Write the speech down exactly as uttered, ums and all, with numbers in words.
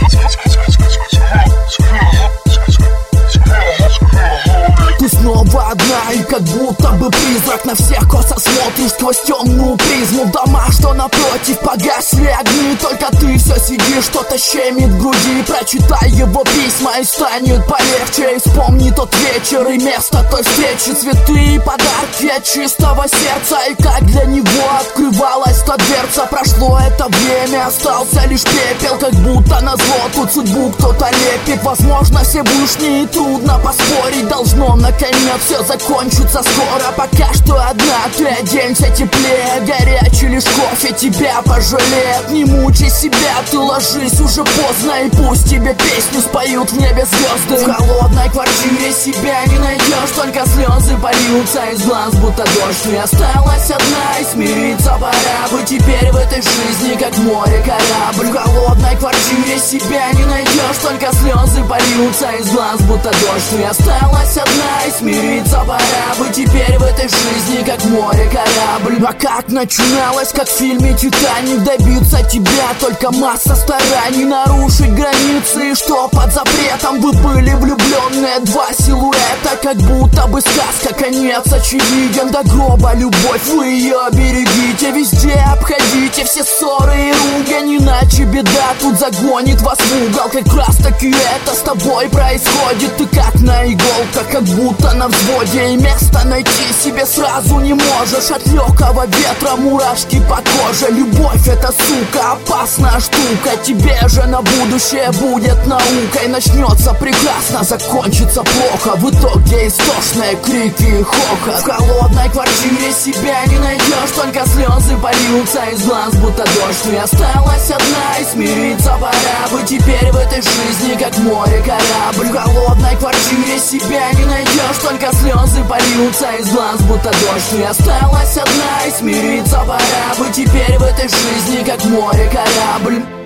Ты снова одна и как будто бы призрак. На всех косо смотришь сквозь темную призму. В домах, что напротив, погасли огни. Только ты все сидишь, что-то щемит в груди. Прочитай его письма и станет полегче. И вспомни тот вечер и место той встречи. Цветы и подарки от чистого сердца. И как для него открывалась та дверца. Прошло это время, остался лишь пепел. Как будто назло тут судьбу кто-то лепит. Возможно, Всевышний, и трудно поспорить. Должно наконец все закончится скоро. Пока что одна, ты оденься теплее. Горячий лишь кофе тебя пожалеет. Не мучай себя, ты ложись, уже поздно. И пусть тебе песню споют в небе звезды. В холодной квартире себя не найдешь. Только слезы польются из глаз, будто дождь. Не осталась одна и смириться пора бы. Теперь в этой жизни как море корабль. В холодной квартире себя не найдешь. Только слезы польются из глаз, будто дождь. Не осталась одна и смириться пора бы. Теперь в этой жизни как море корабль. А как начиналось, как в фильме «Титаник», добиться тебя только масса стараний. Нарушить границы, и что под запретом. Вы были влюбленные, два силуэта. Как будто бы сказка, конец очевиден. До гроба любовь, вы ее берегите. Везде обходите все ссоры и ругань. Иначе беда тут загонит вас в угол. Как раз таки это с тобой происходит. Ты как на иголках, как будто на взводе. И место найти себе сразу не можешь. От легкого ветра мурашки по коже. Любовь это, сука, опасная штука. Тебе же на будущее будет наукой. Начнется прекрасно, закончится плохо. В итоге истошные крики и хохот. В холодной квартире себя не найдешь. Только слезы польются из глаз, будто дождь. Не осталась одна и смириться пора бы. Теперь в этой жизни как море корабль. В холодной квартире себя не найдешь. Только слезы польются из глаз, будто дождь. Не осталась одна и смириться пора бы. Теперь в этой жизни как море корабль.